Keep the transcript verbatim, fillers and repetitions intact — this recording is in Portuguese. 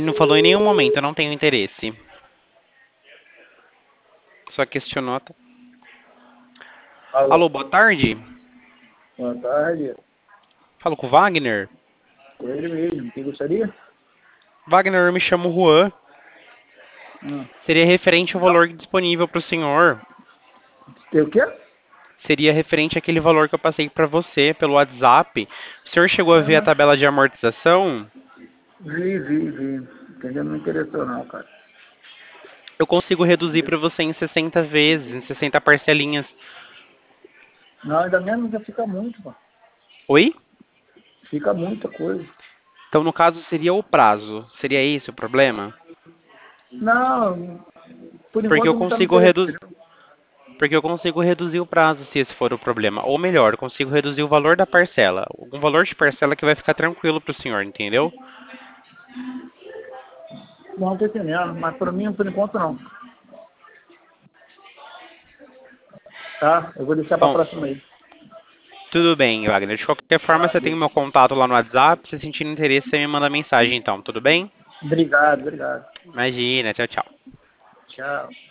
Não falou em nenhum momento, eu não tenho interesse. Só questionou. tá? Alô, Alô, boa tarde. boa tarde. Falo com o Wagner. Com ele mesmo. Quem gostaria? Wagner, eu me chamo Juan. Hum. Seria referente ao valor disponível para o senhor. Tem o quê? Seria referente àquele valor que eu passei para você pelo WhatsApp. O senhor chegou a ver a Ah, tabela de amortização? vi, vi, vi. Entendeu? Não me interessou não, cara. Eu consigo reduzir para você em sessenta vezes, em sessenta parcelinhas. Não, ainda menos já fica muito, mano. Oi? Fica muita coisa. Então, no caso, seria o prazo. Seria esse o problema? Não, por Porque eu enquanto não tá me consigo reduzir. interessando. Porque eu consigo reduzir o prazo se esse for o problema. Ou melhor, eu consigo reduzir o valor da parcela. Um valor de parcela que vai ficar tranquilo para o senhor, entendeu? Não, tô entendendo. Mas por mim, por enquanto, não. Tá? Eu vou deixar pra Bom, próxima aí. tudo bem, Wagner. De qualquer forma, você tem o meu contato lá no WhatsApp. Se sentir interesse, você me manda mensagem então, tudo bem? Obrigado, obrigado. Imagina, tchau, tchau. Tchau.